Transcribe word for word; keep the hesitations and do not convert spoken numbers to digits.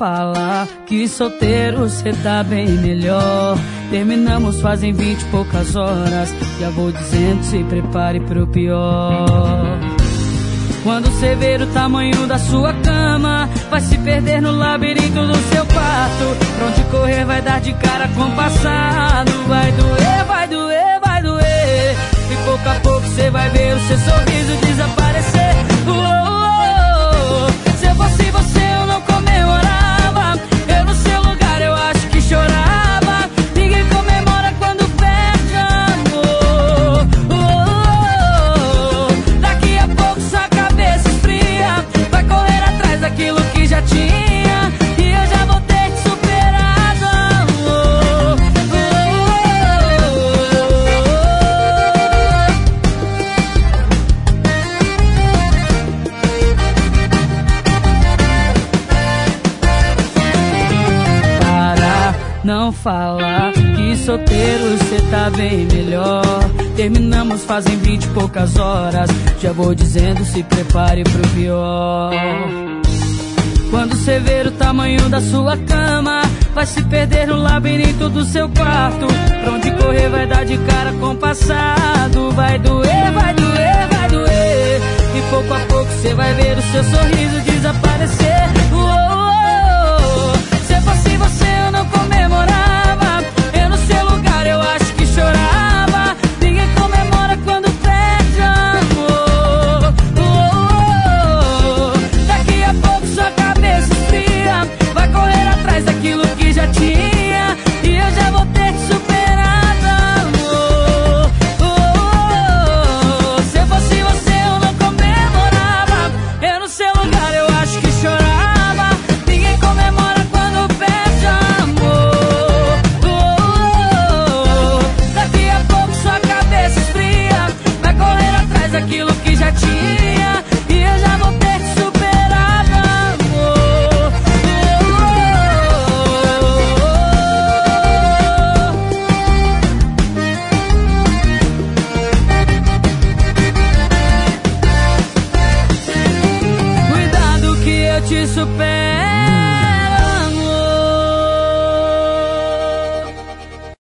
fala que solteiro cê tá bem melhor. Terminamos fazem vinte e poucas horas. Já vou dizendo, se prepare pro pior. Quando cê ver o tamanho da sua cama, vai se perder no labirinto do seu quarto. Pra onde correr vai dar de cara com o passado. Vai doer, vai doer, vai doer. E pouco a pouco cê vai ver o seu sorriso desaparecer. Oh, oh, oh. Se eu fosse você eu não comemorava. Eu no seu lugar eu acho que chorava. Ninguém comemora quando perde amor. Oh, oh, oh. Daqui a pouco sua cabeça esfria. Vai correr atrás daquilo que já tinha. E eu já vou ter te superado. Oh, oh, Para, não fala que solteiro cê tá bem melhor. Terminamos fazem vinte e poucas horas. Já vou dizendo, se prepare pro pior. Quando cê ver o tamanho da sua cama, vai se perder no labirinto do seu quarto. Pra onde correr vai dar de cara com o passado. Vai doer, vai doer, vai doer. E pouco a pouco cê vai ver o seu sorriso desaparecer.